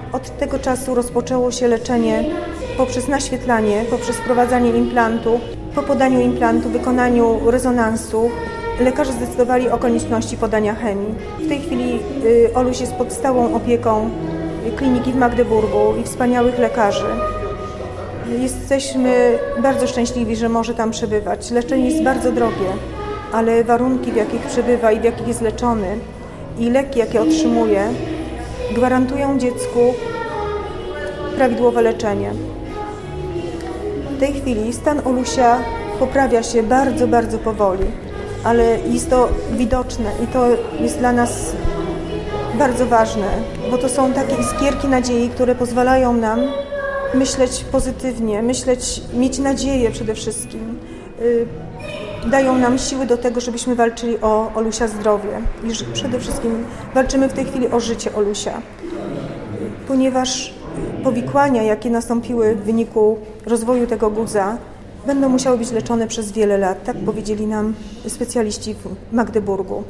Od tego czasu rozpoczęło się leczenie poprzez naświetlanie, poprzez wprowadzanie implantu. Po podaniu implantu, wykonaniu rezonansu lekarze zdecydowali o konieczności podania chemii. W tej chwili Oluś jest pod stałą opieką kliniki w Magdeburgu i wspaniałych lekarzy. Jesteśmy bardzo szczęśliwi, że może tam przebywać. Leczenie jest bardzo drogie, ale warunki, w jakich przebywa i w jakich jest leczony i leki, jakie otrzymuje, gwarantują dziecku prawidłowe leczenie. W tej chwili stan Olusia poprawia się bardzo, bardzo powoli, ale jest to widoczne i to jest dla nas bardzo ważne, bo to są takie iskierki nadziei, które pozwalają nam myśleć pozytywnie, mieć nadzieję przede wszystkim. Dają nam siły do tego, żebyśmy walczyli o Olusia zdrowie i przede wszystkim walczymy w tej chwili o życie Olusia, ponieważ powikłania, jakie nastąpiły w wyniku rozwoju tego gudza, będą musiały być leczone przez wiele lat, tak powiedzieli nam specjaliści w Magdeburgu.